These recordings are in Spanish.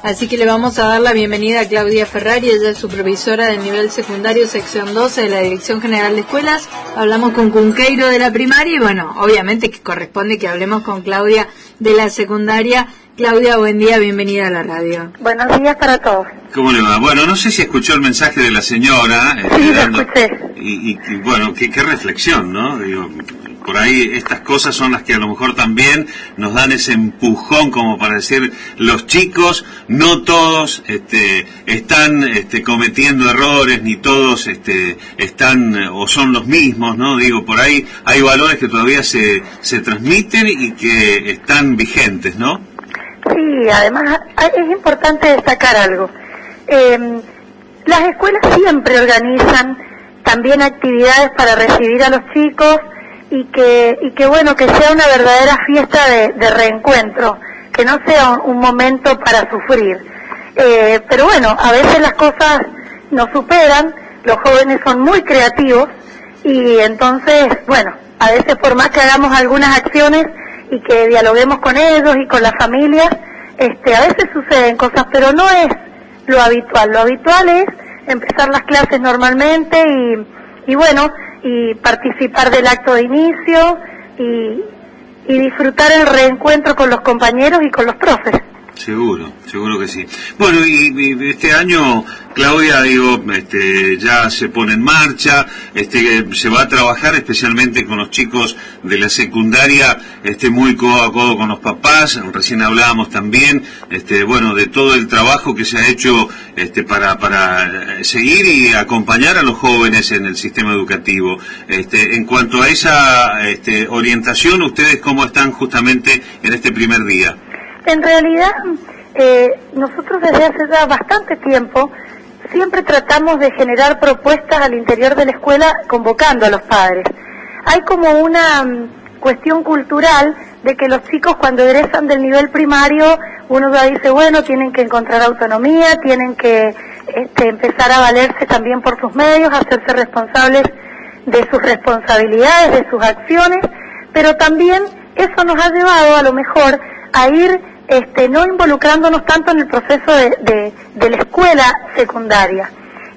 Así que le vamos a dar la bienvenida a Claudia Ferrari, ella es supervisora del nivel secundario sección 12 de la Dirección General de Escuelas. Hablamos con Cunqueiro de la primaria y bueno, obviamente que corresponde que hablemos con Claudia de la secundaria. Claudia, buen día, bienvenida a la radio. Buenos días para todos. ¿Cómo le va? Bueno, no sé si escuchó el mensaje de la señora. Sí, lo escuché. Y bueno, qué reflexión, ¿no? Digo, por ahí estas cosas son las que a lo mejor también nos dan ese empujón como para decir, los chicos, no todos están cometiendo errores, ni todos están o son los mismos, ¿no? Digo, por ahí hay valores que todavía se transmiten y que están vigentes, ¿no? Sí, además es importante destacar algo. Las escuelas siempre organizan también actividades para recibir a los chicos y que bueno, que sea una verdadera fiesta de reencuentro, que no sea un momento para sufrir. Pero bueno, a veces las cosas nos superan, los jóvenes son muy creativos y entonces, bueno, a veces por más que hagamos algunas acciones y que dialoguemos con ellos y con las familias, a veces suceden cosas, pero no es lo habitual. Lo habitual es empezar las clases normalmente y bueno, y participar del acto de inicio y disfrutar el reencuentro con los compañeros y con los profes. Seguro que sí. Bueno, y este año, Claudia, digo, ya se pone en marcha, se va a trabajar especialmente con los chicos de la secundaria, muy codo a codo con los papás. Recién hablábamos también, bueno, de todo el trabajo que se ha hecho, para seguir y acompañar a los jóvenes en el sistema educativo. En cuanto a esa, orientación, ¿ustedes cómo están justamente en este primer día? En realidad, nosotros desde hace ya bastante tiempo siempre tratamos de generar propuestas al interior de la escuela convocando a los padres. Hay como una cuestión cultural de que los chicos cuando egresan del nivel primario, uno ya dice, bueno, tienen que encontrar autonomía, tienen que empezar a valerse también por sus medios, hacerse responsables de sus responsabilidades, de sus acciones, pero también eso nos ha llevado a lo mejor a ir no involucrándonos tanto en el proceso de la escuela secundaria.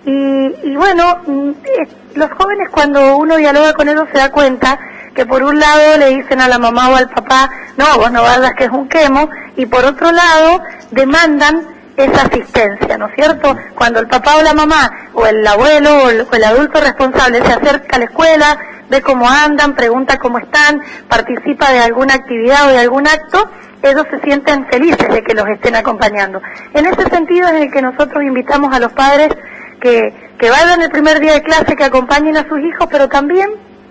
Y bueno, los jóvenes cuando uno dialoga con ellos se da cuenta que por un lado le dicen a la mamá o al papá, no, vos no vayas que es un quemo, y por otro lado demandan esa asistencia, ¿no es cierto? Cuando el papá o la mamá, o el abuelo o el adulto responsable se acerca a la escuela, ve cómo andan, pregunta cómo están, participa de alguna actividad o de algún acto, ellos se sienten felices de que los estén acompañando. En ese sentido es en el que nosotros invitamos a los padres que vayan el primer día de clase, que acompañen a sus hijos, pero también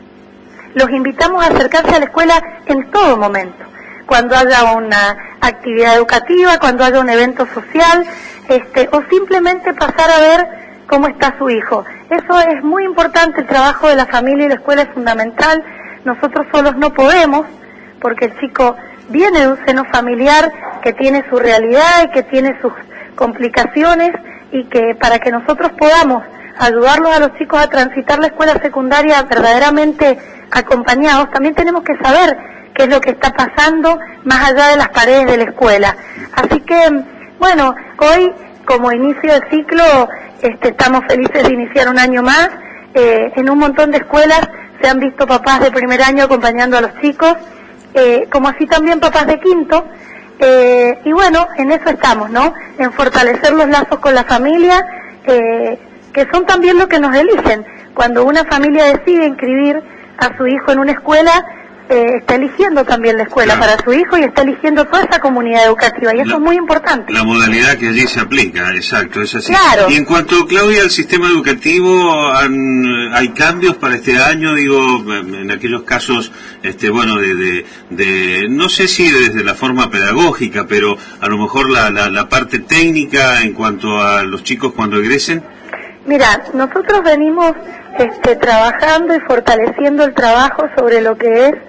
los invitamos a acercarse a la escuela en todo momento. Cuando haya una actividad educativa, cuando haya un evento social, o simplemente pasar a ver cómo está su hijo. Eso es muy importante, el trabajo de la familia y la escuela es fundamental. Nosotros solos no podemos, porque el chico viene de un seno familiar que tiene su realidad y que tiene sus complicaciones, y que para que nosotros podamos ayudarlos a los chicos a transitar la escuela secundaria verdaderamente acompañados, también tenemos que saber qué es lo que está pasando más allá de las paredes de la escuela. Así que, bueno, hoy como inicio de ciclo estamos felices de iniciar un año más. En un montón de escuelas se han visto papás de primer año acompañando a los chicos, como así también papás de quinto, y bueno, en eso estamos, ¿no? En fortalecer los lazos con la familia, que son también lo que nos eligen. Cuando una familia decide inscribir a su hijo en una escuela, está eligiendo también la escuela, claro, para su hijo, y está eligiendo toda esa comunidad educativa, y eso es muy importante. La modalidad que allí se aplica, exacto, es así. Claro. Y en cuanto, Claudia, al sistema educativo, ¿hay cambios para este año? Digo, en aquellos casos, bueno, no sé si desde la forma pedagógica, pero a lo mejor la parte técnica en cuanto a los chicos cuando egresen. Mira, nosotros venimos trabajando y fortaleciendo el trabajo sobre lo que es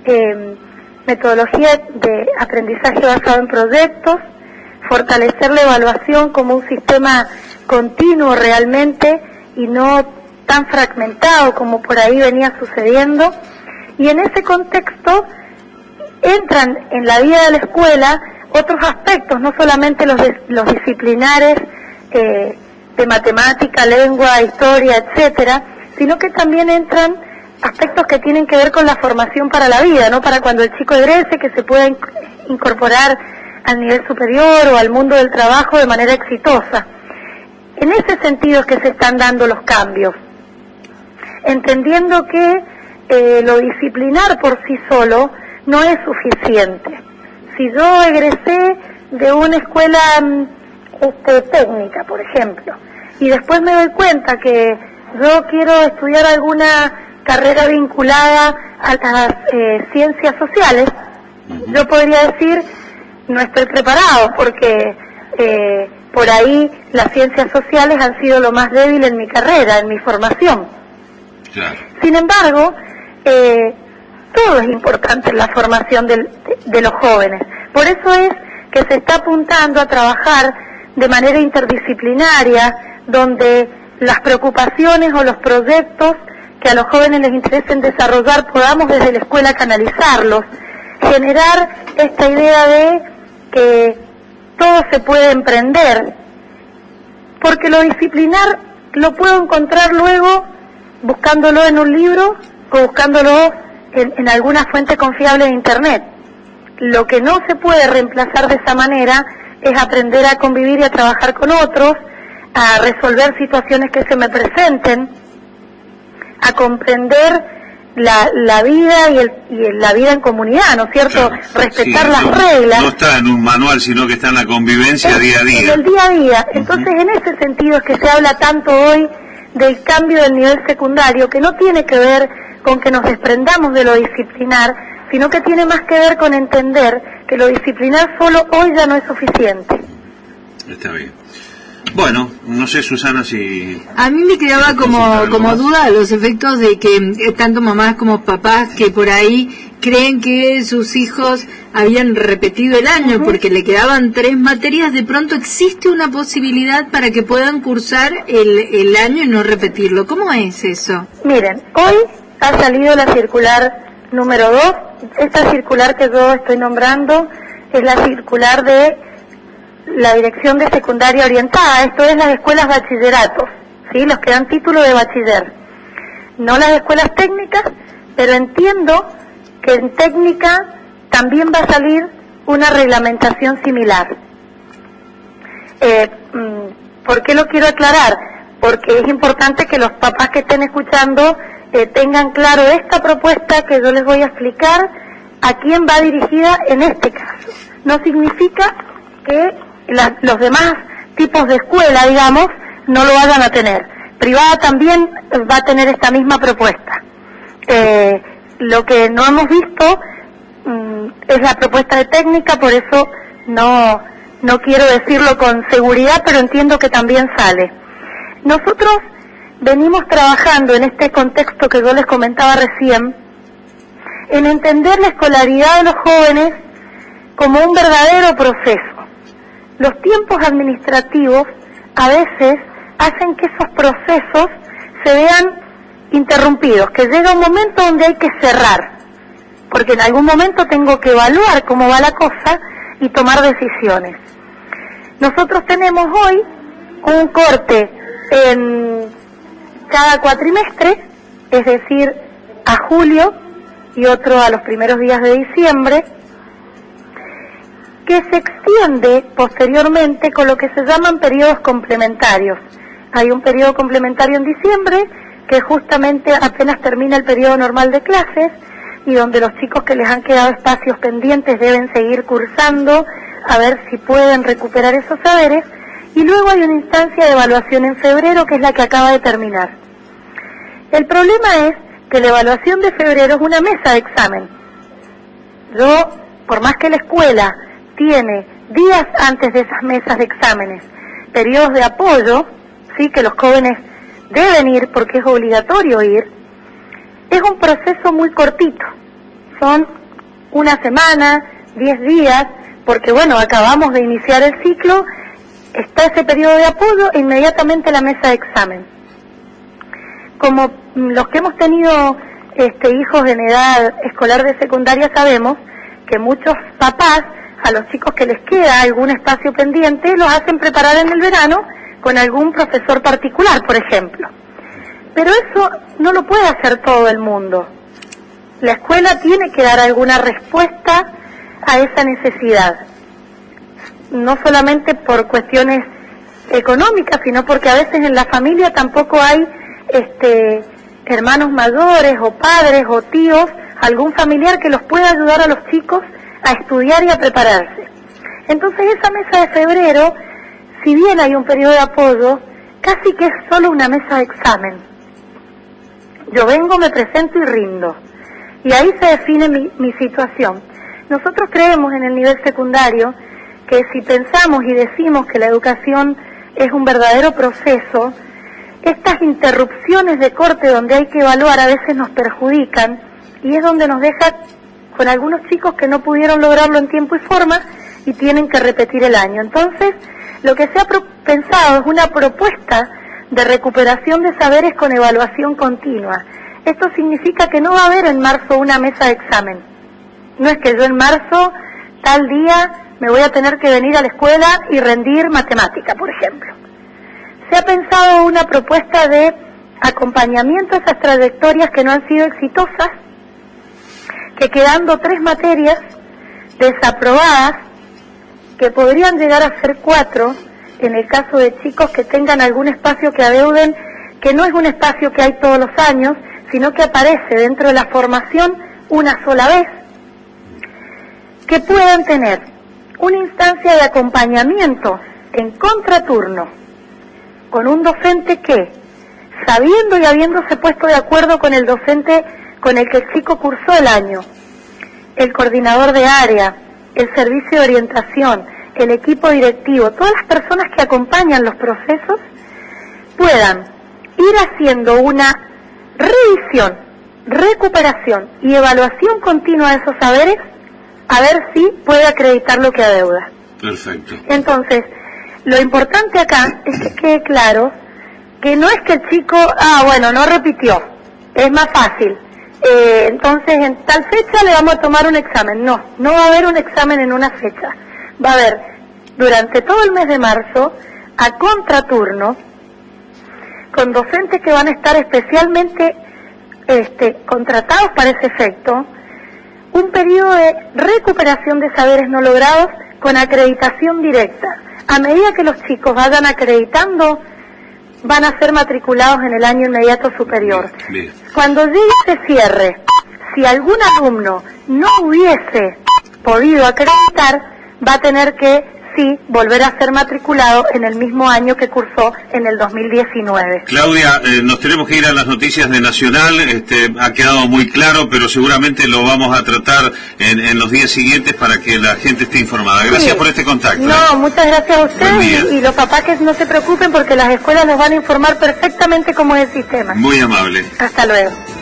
metodología de aprendizaje basado en proyectos, fortalecer la evaluación como un sistema continuo realmente y no tan fragmentado como por ahí venía sucediendo, y en ese contexto entran en la vida de la escuela otros aspectos, no solamente los disciplinares de matemática, lengua, historia, etcétera, sino que también entran aspectos que tienen que ver con la formación para la vida, ¿no? Para cuando el chico egrese, que se pueda incorporar al nivel superior o al mundo del trabajo de manera exitosa. En ese sentido es que se están dando los cambios, entendiendo que lo disciplinar por sí solo no es suficiente. Si yo egresé de una escuela técnica, por ejemplo, y después me doy cuenta que yo quiero estudiar alguna carrera vinculada a las ciencias sociales, yo podría decir, no estoy preparado, porque por ahí las ciencias sociales han sido lo más débil en mi carrera, en mi formación. Claro. Sin embargo, todo es importante en la formación de los jóvenes. Por eso es que se está apuntando a trabajar de manera interdisciplinaria, donde las preocupaciones o los proyectos que a los jóvenes les interesen desarrollar podamos desde la escuela canalizarlos, generar esta idea de que todo se puede emprender, porque lo disciplinar lo puedo encontrar luego buscándolo en un libro o buscándolo en alguna fuente confiable de internet. Lo que no se puede reemplazar de esa manera es aprender a convivir y a trabajar con otros, a resolver situaciones que se me presenten, a comprender la vida y la vida en comunidad, ¿no es cierto? Claro, respetar las reglas. No está en un manual, sino que está en la convivencia día a día. En el día a día. Entonces, en ese sentido es que se habla tanto hoy del cambio del nivel secundario, que no tiene que ver con que nos desprendamos de lo disciplinar, sino que tiene más que ver con entender que lo disciplinar solo hoy ya no es suficiente. Está bien. Bueno, no sé, Susana, si... A mí me quedaba como duda los efectos de que tanto mamás como papás que por ahí creen que sus hijos habían repetido el año porque le quedaban 3 materias. De pronto existe una posibilidad para que puedan cursar el año y no repetirlo. ¿Cómo es eso? Miren, hoy ha salido la circular número 2. Esta circular que yo estoy nombrando es la circular de la Dirección de Secundaria Orientada, esto es las escuelas bachilleratos, ¿sí? Los que dan título de bachiller, no las escuelas técnicas, pero entiendo que en técnica también va a salir una reglamentación similar. ¿Por qué lo quiero aclarar? Porque es importante que los papás que estén escuchando tengan claro esta propuesta que yo les voy a explicar a quién va dirigida en este caso. No significa que los demás tipos de escuela, digamos, no lo vayan a tener. Privada también va a tener esta misma propuesta. Lo que no hemos visto es la propuesta de técnica, por eso no quiero decirlo con seguridad, pero entiendo que también sale. Nosotros venimos trabajando en este contexto que yo les comentaba recién, en entender la escolaridad de los jóvenes como un verdadero proceso. Los tiempos administrativos a veces hacen que esos procesos se vean interrumpidos, que llega un momento donde hay que cerrar, porque en algún momento tengo que evaluar cómo va la cosa y tomar decisiones. Nosotros tenemos hoy un corte en cada cuatrimestre, es decir, a julio y otro a los primeros días de diciembre, que se extiende posteriormente con lo que se llaman periodos complementarios. Hay un periodo complementario en diciembre, que justamente apenas termina el periodo normal de clases, y donde los chicos que les han quedado espacios pendientes deben seguir cursando, a ver si pueden recuperar esos saberes, y luego hay una instancia de evaluación en febrero, que es la que acaba de terminar. El problema es que la evaluación de febrero es una mesa de examen. Yo, por más que la escuela tiene días antes de esas mesas de exámenes periodos de apoyo, sí, que los jóvenes deben ir porque es obligatorio ir, es un proceso muy cortito, son una semana, 10 días, porque bueno, acabamos de iniciar el ciclo, está ese periodo de apoyo e inmediatamente la mesa de examen. Como los que hemos tenido hijos en edad escolar de secundaria sabemos que muchos papás a los chicos que les queda algún espacio pendiente, los hacen preparar en el verano con algún profesor particular, por ejemplo. Pero eso no lo puede hacer todo el mundo. La escuela tiene que dar alguna respuesta a esa necesidad. No solamente por cuestiones económicas, sino porque a veces en la familia tampoco hay hermanos mayores o padres o tíos, algún familiar que los pueda ayudar a los chicos a estudiar y a prepararse. Entonces esa mesa de febrero, si bien hay un periodo de apoyo, casi que es solo una mesa de examen. Yo vengo, me presento y rindo. Y ahí se define mi situación. Nosotros creemos en el nivel secundario que si pensamos y decimos que la educación es un verdadero proceso, estas interrupciones de corte donde hay que evaluar a veces nos perjudican y es donde nos deja con algunos chicos que no pudieron lograrlo en tiempo y forma y tienen que repetir el año. Entonces, lo que se ha pensado es una propuesta de recuperación de saberes con evaluación continua. Esto significa que no va a haber en marzo una mesa de examen. No es que yo en marzo, tal día, me voy a tener que venir a la escuela y rendir matemática, por ejemplo. Se ha pensado una propuesta de acompañamiento a esas trayectorias que no han sido exitosas, que quedando 3 materias desaprobadas, que podrían llegar a ser 4, en el caso de chicos que tengan algún espacio que adeuden, que no es un espacio que hay todos los años, sino que aparece dentro de la formación una sola vez, que puedan tener una instancia de acompañamiento en contraturno con un docente que, sabiendo y habiéndose puesto de acuerdo con el docente con el que el chico cursó el año, el coordinador de área, el servicio de orientación, el equipo directivo, todas las personas que acompañan los procesos, puedan ir haciendo una revisión, recuperación y evaluación continua de esos saberes, a ver si puede acreditar lo que adeuda. Perfecto. Entonces, lo importante acá es que quede claro que no es que el chico, no repitió, es más fácil. Entonces, en tal fecha le vamos a tomar un examen. No va a haber un examen en una fecha. Va a haber, durante todo el mes de marzo, a contraturno, con docentes que van a estar especialmente contratados para ese efecto, un periodo de recuperación de saberes no logrados con acreditación directa. A medida que los chicos vayan acreditando, van a ser matriculados en el año inmediato superior. Bien. Cuando llegue ese cierre, si algún alumno no hubiese podido acreditar, va a tener que, sí, volver a ser matriculado en el mismo año que cursó en el 2019. Claudia, nos tenemos que ir a las noticias de Nacional, ha quedado muy claro, pero seguramente lo vamos a tratar en los días siguientes para que la gente esté informada. Gracias por este contacto. No, muchas gracias a ustedes y los papás que no se preocupen porque las escuelas nos van a informar perfectamente cómo es el sistema. Muy amable. Hasta luego.